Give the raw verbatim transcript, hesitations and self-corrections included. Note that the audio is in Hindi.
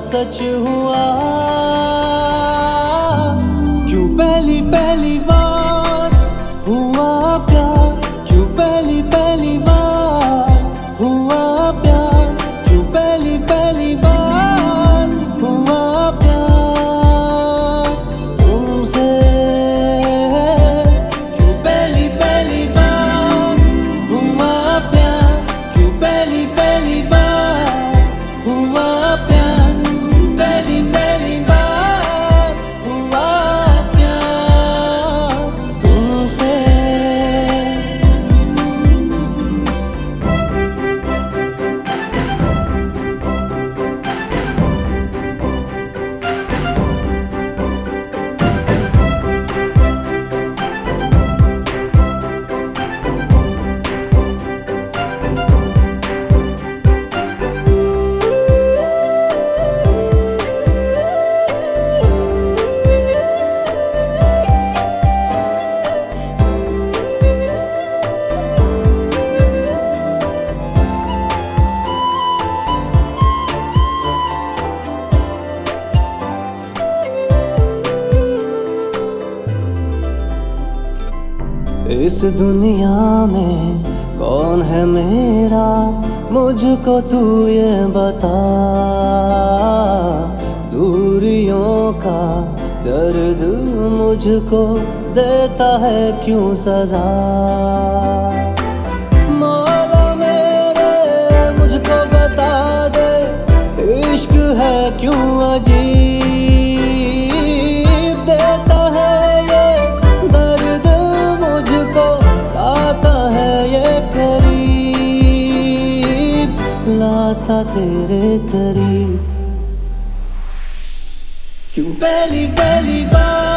सच हुआ। क्यों पहली पहली बार हुआ प्यार, क्यों पहली पहली बार हुआ प्यार, क्यों पहली पहली बार हुआ प्यार तुमसे। क्यों पहली पहली बार हुआ प्यार, क्यों पहली पहली बार हुआ प्यार, पहली पहली बार हुआ प्यार तुमसे। इस दुनिया में कौन है मेरा, मुझको तू ये बता। दूरियों का दर्द मुझको देता है क्यों सजा। मौला मेरे मुझको बता दे, इश्क है क्यों अजीब देता है ये दर्द मुझको, आता है ये करीब, लाता तेरे करीब। क्यों पहली पहली बार